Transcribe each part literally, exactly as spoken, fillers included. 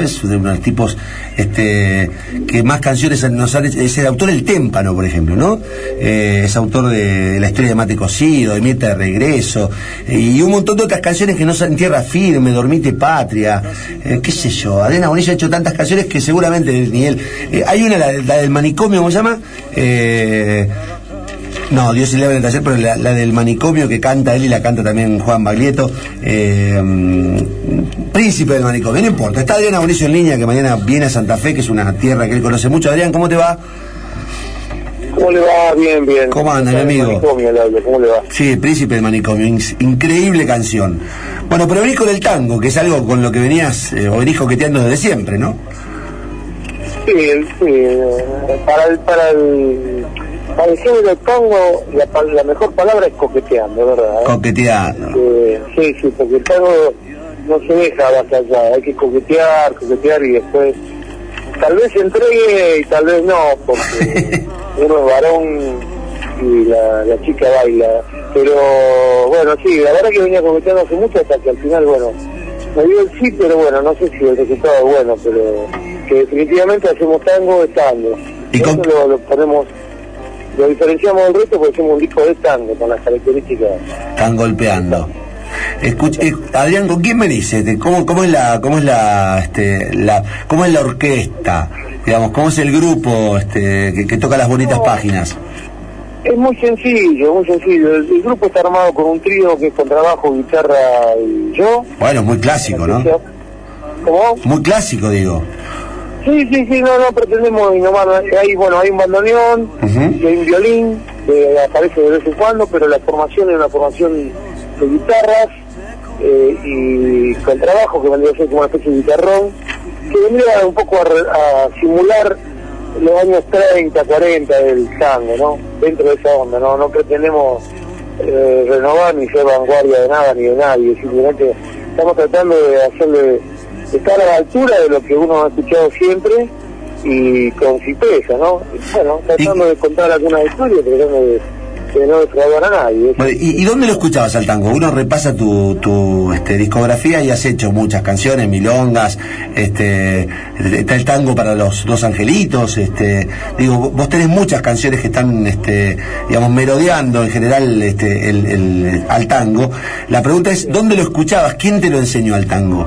es de uno de los tipos este, que más canciones nos han hecho. Es el autor del Témpano, por ejemplo, ¿no? Eh, es autor de, de La historia de Mate Cocido, de Mirta de Regreso, eh, y un montón de otras canciones que no son Tierra Firme, Dormite Patria, eh, qué sé yo. Adriana Bonilla ha hecho tantas canciones que seguramente ni él. Eh, hay una, la, la del manicomio, ¿cómo se llama? Eh, No, Dios se eleva en el taller, pero la, la del manicomio que canta él y la canta también Juan Baglietto, eh, Príncipe del Manicomio, no importa. Está Adrián Mauricio en línea, que mañana viene a Santa Fe, que es una tierra que él conoce mucho. Adrián, ¿cómo te va? ¿Cómo le va? Bien, bien. ¿Cómo anda, mi amigo? Manicomio, ¿cómo le va? Sí, Príncipe del Manicomio, in- increíble canción. Bueno, pero venís con el tango, que es algo con lo que venías, eh, o venís coqueteando desde siempre, ¿no? Sí, sí. Para el... Para el... Para el género del tango, la, la mejor palabra es coqueteando, ¿verdad? ¿eh? Coqueteando. Eh, sí, sí, porque el tango no se deja más allá, hay que coquetear, coquetear y después tal vez se entregue y tal vez no, porque uno es varón y la, la chica baila. Pero bueno, sí, la verdad que venía coqueteando hace mucho hasta que al final, bueno, me dio el sí, pero bueno, no sé si el resultado es bueno, pero que definitivamente hacemos tango de tango. ¿Y con... Eso lo, lo ponemos... Lo diferenciamos del resto porque hacemos un disco de tango con las características. Están golpeando. Escucha, eh, Adrián, ¿con quién venís? Este, ¿Cómo, cómo es la, cómo es la, este, la, cómo es la orquesta? Digamos, ¿cómo es el grupo este, que, que toca las bonitas no, páginas? Es muy sencillo, muy sencillo. El, el grupo está armado con un trío que es contrabajo, guitarra y yo. Bueno, muy clásico, ¿no? ¿Cómo? Muy clásico, digo. Sí, sí, sí, no, no pretendemos innovar. Hay, bueno, hay un bandoneón, uh-huh. Y hay un violín que aparece de vez en cuando, pero la formación es una formación de guitarras eh, y con trabajo que vendría a ser como una especie de guitarrón, que vendría un poco a, a simular los años treinta, cuarenta del tango, ¿no? Dentro de esa onda, ¿no? No pretendemos eh, renovar ni ser vanguardia de nada ni de nadie, simplemente estamos tratando de hacerle... estar a la altura de lo que uno ha escuchado siempre y con simpleza, ¿no? Y bueno, tratando ¿Y? de contar algunas historias, tratando de, de no defraudar a nadie. Bueno, ¿y, ¿Y dónde lo escuchabas al tango? Uno repasa tu, tu este, discografía y has hecho muchas canciones, milongas, este, está el tango para los dos angelitos, este, digo, vos tenés muchas canciones que están, este, digamos, merodeando en general este, el, el, al tango. La pregunta es, ¿dónde lo escuchabas? ¿Quién te lo enseñó al tango?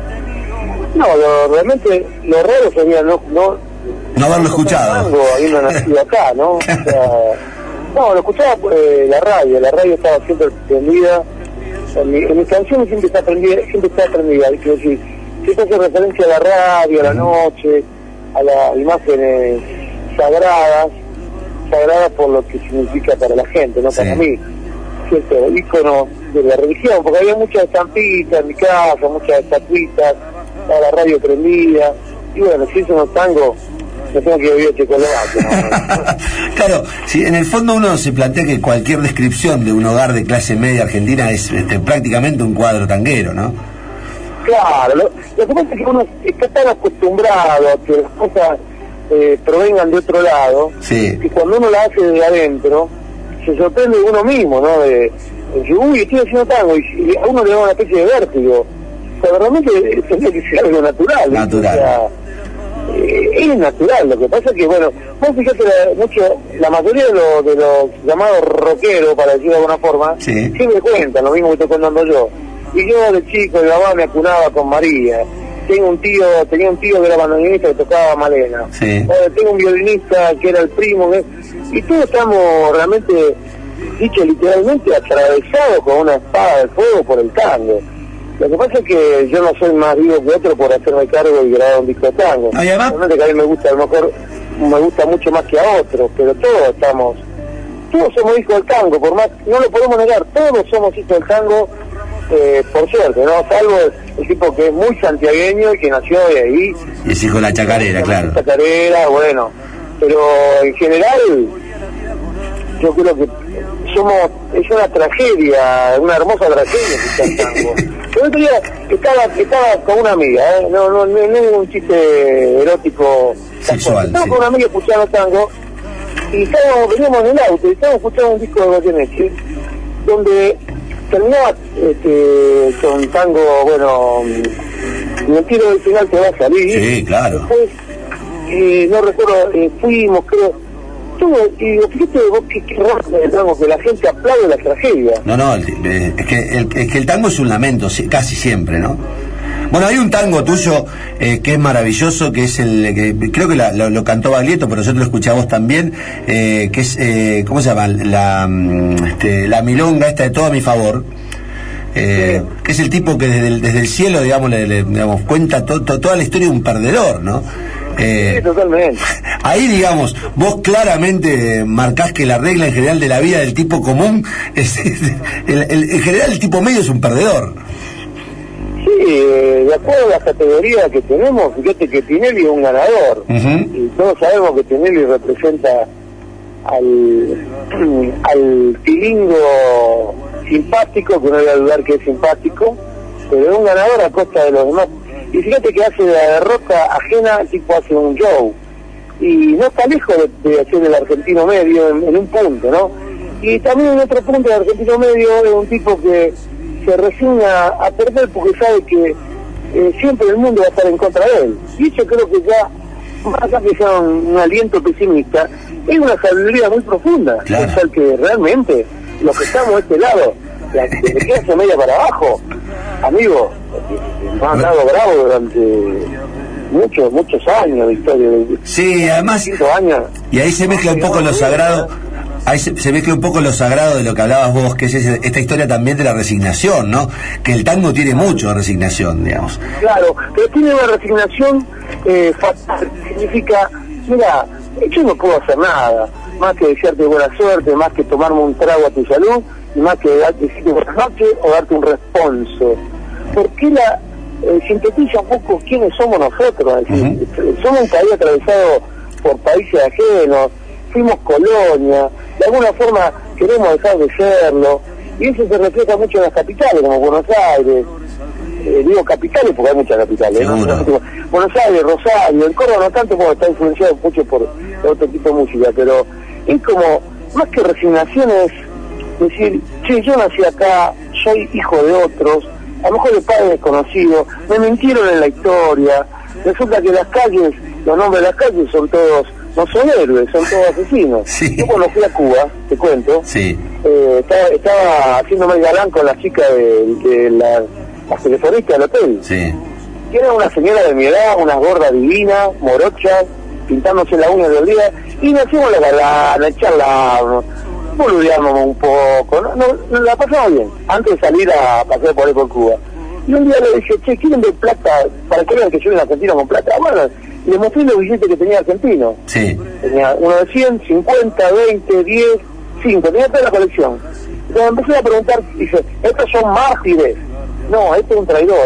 No, lo, realmente lo raro sería no no, no haberlo escuchado. Tango, habiendo nacido acá, ¿no? O sea, no, lo escuchaba por eh, la radio, la radio estaba siempre prendida. En, mi, en mis canciones siempre está prendida, siempre está prendida, quiero decir, siempre hace referencia a la radio, a la noche, a las imágenes sagradas, sagradas por lo que significa para la gente, no para sí. mí, cierto, ícono de la religión, porque había muchas estampitas en mi casa, muchas estatuitas, estaba la radio prendida, y bueno, si hizo unos tangos, me tengo que beber chocolate, ¿no? Claro, si en el fondo uno se plantea que cualquier descripción de un hogar de clase media argentina es este, prácticamente un cuadro tanguero, ¿no? Claro, lo, lo que pasa es que uno está tan acostumbrado a que las cosas eh, provengan de otro lado, sí. que cuando uno la hace de adentro, se sorprende de uno mismo, ¿no? De, de decir, uy, estoy haciendo tango, y, y a uno le da una especie de vértigo. O sea, realmente tendría que ser algo natural. Natural. O sea, eh, es natural. Lo que pasa es que, bueno, vos fíjate, la, mucho, la mayoría de, lo, de los llamados rockeros, para decirlo de alguna forma, sí. siempre cuentan lo mismo que estoy contando yo. Y yo de chico, mi mamá me acunaba con María. Tengo un tío, tenía un tío que era bandoneonista que tocaba Malena. Sí. O tengo un violinista que era el primo. Que, y todos estamos realmente, dicho literalmente, atravesados con una espada de fuego por el tango. Lo que pasa es que yo no soy más vivo que otro por hacerme cargo y grabar un disco de tango. Realmente que a mí me gusta, a lo mejor me gusta mucho más que a otros, pero todos estamos, todos somos hijos del tango, por más, no lo podemos negar, todos somos hijos del tango, eh, por suerte, ¿no? Salvo el, el tipo que es muy santiagueño y que nació de ahí. Y es hijo de la chacarera, claro. Chacarera, bueno, pero en general, yo creo que somos, es una tragedia, una hermosa tragedia que está el tango. El otro día estaba, estaba con una amiga, ¿eh? no, no, no, no es un chiste erótico sexual. Estaba sí. con una amiga escuchando tango y estábamos, veníamos en el auto y estábamos escuchando un disco de Goyeneche donde terminaba este, con tango, bueno, y el tiro del final te va a salir. Sí, claro. Después, eh, no recuerdo, eh, fuimos, creo, todo, y digo, fíjate vos qué, qué raro, digamos, que la gente aplaude la tragedia. No, no, el, eh, es, que el, es que el tango es un lamento, sí, casi siempre, ¿no? Bueno, hay un tango tuyo eh, que es maravilloso, que es el que creo que la, lo, lo cantó Baglietto, pero yo te lo escuché a vos también, eh, que es, eh, ¿cómo se llama? La, este, la milonga esta de todo a mi favor. Eh, sí. Que es el tipo que desde el, desde el cielo, digamos, le, le, digamos cuenta to, to, toda la historia de un perdedor, ¿no? Eh, sí, totalmente. Ahí, digamos, vos claramente marcás que la regla en general de la vida del tipo común, es, es, el, el, en general el tipo medio es un perdedor. Sí, eh, de acuerdo a las categorías que tenemos, fíjate que Tinelli es un ganador, uh-huh. y todos sabemos que Tinelli representa al, al tilingo simpático, que no voy a dudar que es simpático, pero es un ganador a costa de los demás. Y fíjate que hace de la derrota ajena, el tipo hace un show, y no está lejos de, de hacer el argentino medio en, en un punto, ¿no? Y también en otro punto el argentino medio es un tipo que se resigna a perder porque sabe que eh, siempre el mundo va a estar en contra de él. Y eso creo que ya, más allá que sea un, un aliento pesimista, es una sabiduría muy profunda. Claro. Es el que realmente, los que estamos de este lado, la, desde clase media para abajo, amigo, nos han dado bravo durante muchos, muchos años de historia. De, sí, además, años. Y ahí se mezcla un poco lo sagrado. Ahí se, se mezcla un poco lo sagrado de lo que hablabas vos, que es esta historia también de la resignación, ¿no? Que el tango tiene mucho de resignación, digamos. Claro, pero tiene una resignación eh, fatal, significa, mira, yo no puedo hacer nada, más que desearte buena suerte, más que tomarme un trago a tu salud, y más que darte decirte buenas noches o darte un responso. ¿Por qué la eh, sintetiza un poco quiénes somos nosotros? Es decir, uh-huh. somos un país atravesado por países ajenos, fuimos colonia, de alguna forma queremos dejar de serlo, y eso se refleja mucho en las capitales, como Buenos Aires, eh, digo capitales porque hay muchas capitales, ¿no? Buenos Aires, Rosario, el Córdoba no tanto porque está influenciado mucho por otro tipo de música, pero es como, más que resignación es decir, che, yo nací acá, soy hijo de otros, a lo mejor de padres desconocidos, me mintieron en la historia, resulta que las calles, los nombres de las calles son todos, no son héroes, son todos asesinos. Sí. Yo cuando fui a Cuba, te cuento, sí. eh, estaba, estaba haciéndome el galán con la chica de, de la, la telefonista del hotel. Sí. Que era una señora de mi edad, una gorda divina, morocha, pintándose la uña del día, y nos hacíamos la galana, charlábamos, boludeábamos un poco, no, no, la pasamos bien, antes de salir a pasear por ahí por Cuba. Y un día le dije, che, ¿quieren ver plata? Para que vean que yo en Argentina con plata. Bueno, y le mostré los billetes que tenía argentino. Sí. Tenía uno de cien, cincuenta, veinte, diez, cinco, tenía toda la colección. Entonces empecé a preguntar, dice, estos son mártires. No, este es un traidor.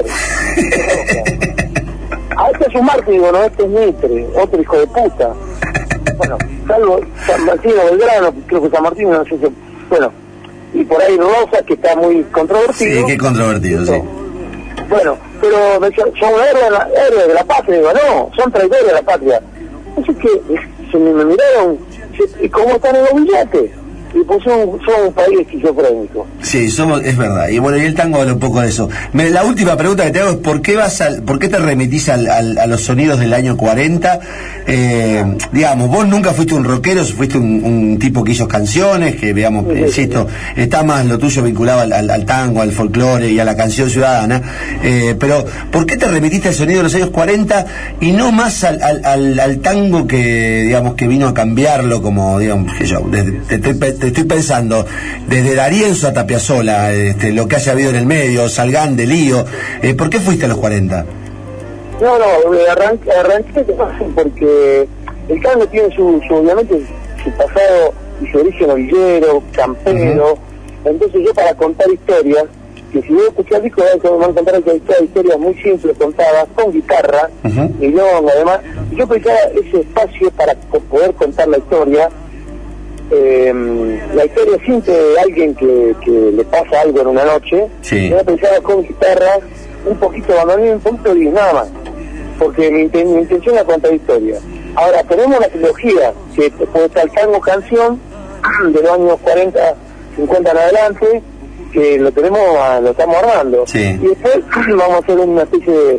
Ah, este es un mártir, digo, no, este es Mitre, otro hijo de puta. Bueno, salvo San Martín o Belgrano, creo que San Martín, no sé si... Bueno, y por ahí Rosa, que está muy controvertido. Sí, qué controvertido, sí. Bueno, pero me decía, son héroes, héroes de la patria, digo, no, son traidores de la patria. Así que se me, me miraron, ¿y cómo están en los billetes? Y pues son, son un país esquizofrénico. Sí, somos, es verdad. Y bueno, y el tango habla un poco de eso. Me, la última pregunta que te hago es ¿por qué vas al, por qué te remitís al, al, a los sonidos del año cuarenta? Eh, digamos, vos nunca fuiste un rockero, fuiste un, un tipo que hizo canciones, que digamos, sí, insisto, sí. está más lo tuyo vinculado al, al, al tango, al folclore y a la canción ciudadana. Eh, pero ¿por qué te remitiste al sonido de los años cuarenta y no más al, al, al, al tango que, digamos, que vino a cambiarlo como, digamos, que yo, desde, te, te, te estoy pensando, desde D'Arienzo a Tapiazzolla, este, lo que haya habido en el medio, Salgán, de Lío, eh, ¿por qué fuiste a los cuarenta? No, no, arranqué, arranqué porque el tango tiene su, su, obviamente, su pasado y su origen novillero, campero, uh-huh. Entonces yo para contar historias, que si voy a escuchar discos, me van a contar historias muy simples, contadas, con guitarra, uh-huh. y luego además, yo pensaba ese espacio para poder contar la historia. Eh, la historia siempre de alguien que, que le pasa algo en una noche, sí. Yo pensaba con guitarra, un poquito de bandoneón, un poquito de nada más, porque mi, mi intención era contar historia. Ahora, tenemos una trilogía que puede estar tango canción de los años cuarenta, cincuenta en adelante, que lo tenemos, lo estamos armando, sí. Y después vamos a hacer una especie de,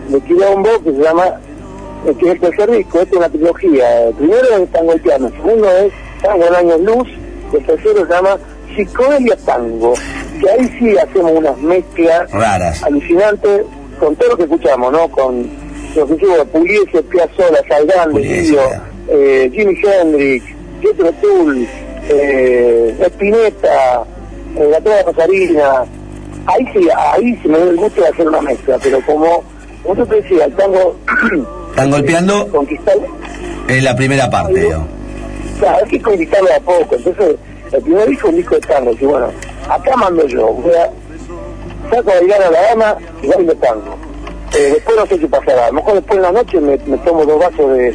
de Quilombo, que se llama, eh, que es el tercer disco. Esta es una trilogía. El primero es Tango el Piano, el segundo es Tango en Años Luz, el tercero se llama Psicodelia Tango, que ahí sí hacemos unas mezclas raras, alucinantes con todo lo que escuchamos, ¿no? Con lo que hicimos de Pugliese, Piazzolla, Salgán, Lidio, eh, Jimi Hendrix, Jethro Tull, eh, Spinetta, eh, la Trova Rosarina. Ahí sí, ahí sí me dio el gusto de hacer una mezcla, pero como, como yo te decía, el tango... Están golpeando conquistar en la primera parte, ¿no? Claro, hay que conquistarlo a poco. Entonces, el primer disco es un disco de tango, que bueno, acá mando yo, voy a saco a bailar a la dama y bailo tango. Eh, después no sé qué pasará, a lo mejor después en la noche me, me tomo dos vasos de,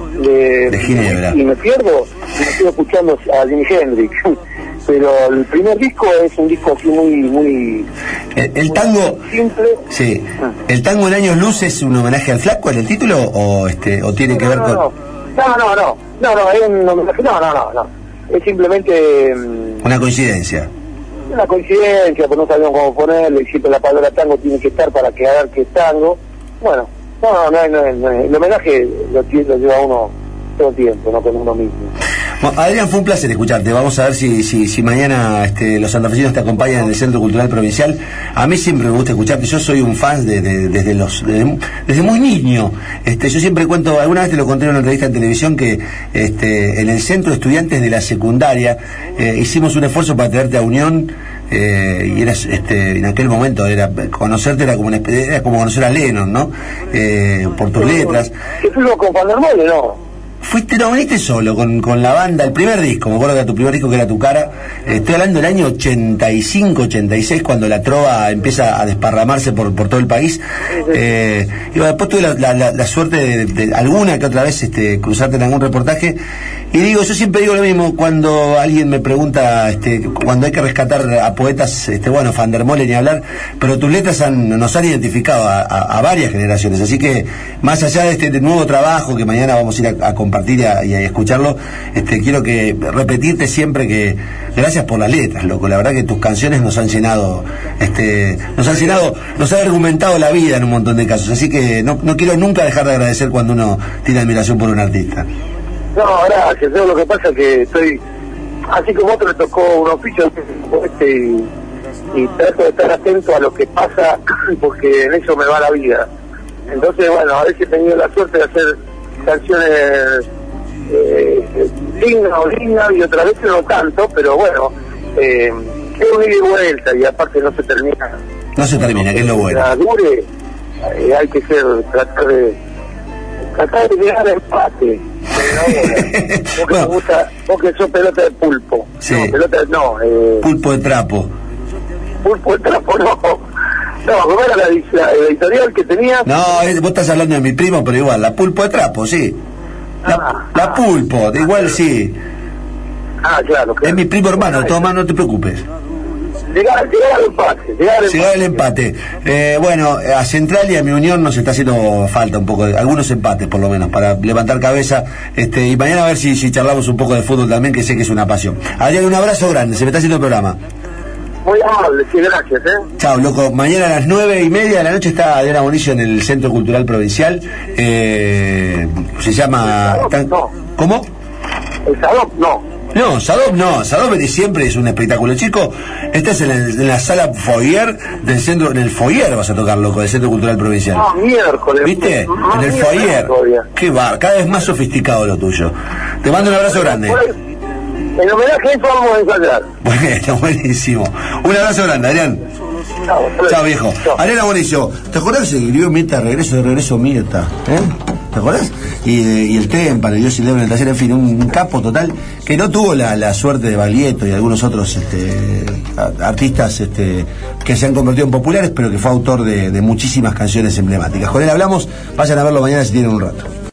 de, de ginebra y me pierdo y me estoy escuchando a Jimi Hendrix. Pero el primer disco es un disco así muy muy el, el tango muy simple. Sí. ¿El tango en Años Luz es un homenaje al Flaco en el título o este o tiene no, que no, ver no, con no no no no no no es un homenaje, no no no no es simplemente um, una coincidencia una coincidencia, pues no sabíamos cómo ponerle, y siempre la palabra tango tiene que estar para quedar que es tango. Bueno, no, no, no, no, no, el homenaje lo, lo lleva uno todo el tiempo, no con uno mismo. Bueno, Adrián, fue un placer escucharte. Vamos a ver si si, si mañana este, los santafesinos te acompañan en el Centro Cultural Provincial. A mí siempre me gusta escucharte. Yo soy un fan de, de, desde los desde, desde muy niño. Este, yo siempre cuento, alguna vez te lo conté en una entrevista en televisión, que este, en el Centro de Estudiantes de la Secundaria eh, hicimos un esfuerzo para traerte a Unión. Eh, y eras, este, en aquel momento era conocerte era como una, era como conocer a Lennon, ¿no? Eh, por tus letras. ¿Qué fuimos con Fandermole, no? Fuiste, no, viniste solo, con, con la banda, el primer disco, me acuerdo que era tu primer disco, que era Tu Cara. Eh, estoy hablando del año ochenta y cinco, ochenta y seis, cuando la trova empieza a desparramarse por, por todo el país. Eh, y bueno, después tuve la, la, la, la suerte de, de, de alguna que otra vez este, cruzarte en algún reportaje. Y digo, yo siempre digo lo mismo, cuando alguien me pregunta, este, cuando hay que rescatar a poetas, este, bueno, Fandermole ni hablar, pero tus letras han, nos han identificado a, a, a varias generaciones. Así que, más allá de este de nuevo trabajo, que mañana vamos a ir a, a compartir y a, y a escucharlo, este, quiero que repetirte siempre que gracias por las letras, loco. La verdad que tus canciones nos han llenado, este, nos han llenado, nos han argumentado la vida en un montón de casos. Así que no, no quiero nunca dejar de agradecer cuando uno tiene admiración por un artista. No, gracias. Yo lo que pasa es que estoy, así como otro le tocó un oficio este, y, y trato de estar atento a lo que pasa, porque en eso me va la vida. Entonces, bueno, a veces he tenido la suerte de hacer canciones eh, dignas o dignas, y otras veces no tanto, pero bueno, eh, es un ida y vuelta, y aparte no se termina. No se termina, que es lo bueno. La dure, eh, hay que ser, tratar de, tratar de llegar al empate. Vos que, bueno, gusta, vos que sos pelota de pulpo. Sí. No, pelota de, no. Eh, pulpo de trapo. Pulpo de trapo, no. No, ¿cómo era la, la, la editorial que tenías? No, es, vos estás hablando de mi primo, pero igual, la Pulpo de Trapo, sí. La, ah, la Pulpo, de igual sí. Ah, claro, claro. Es mi primo hermano, toma, no te preocupes. Llegar, llegar al empate. Llegar al llegar empate. empate. Eh, bueno, a Central y a mi Unión nos está haciendo falta un poco, de, algunos empates por lo menos, para levantar cabeza. Este, y mañana a ver si, si charlamos un poco de fútbol también, que sé que es una pasión. Adrián, un abrazo grande, se me está haciendo el programa. Muy amable, sí, gracias, ¿eh? Chao, loco. Mañana a las nueve y media de la noche está Adriana Bonicio en el Centro Cultural Provincial. Eh, se llama... Sadop, tan... no. ¿Cómo? El Sadop, no. No, Sadop no. Sadop de siempre es un espectáculo, chico. Estás en, el, en la sala foyer del centro... En el foyer vas a tocar, loco, del Centro Cultural Provincial. Ah, miércoles. ¿Viste? Ah, en el foyer. Qué bar. Cada vez más sofisticado lo tuyo. Te mando un abrazo grande. En homenaje a eso vamos a ensayar. Bueno, buenísimo. Un abrazo grande, Adrián. Chao, Chao, viejo. Chao. Adrián Bonicio, ¿te acordás que se escribió Mirta Regreso de Regreso Mirta? ¿Eh? ¿Te acordás? Y, y el Témpano, y Dios y Leo en el taller, en fin, un, un capo total que no tuvo la, la suerte de Baglietto y algunos otros este, artistas este, que se han convertido en populares, pero que fue autor de, de muchísimas canciones emblemáticas. Con él hablamos, vayan a verlo mañana si tienen un rato.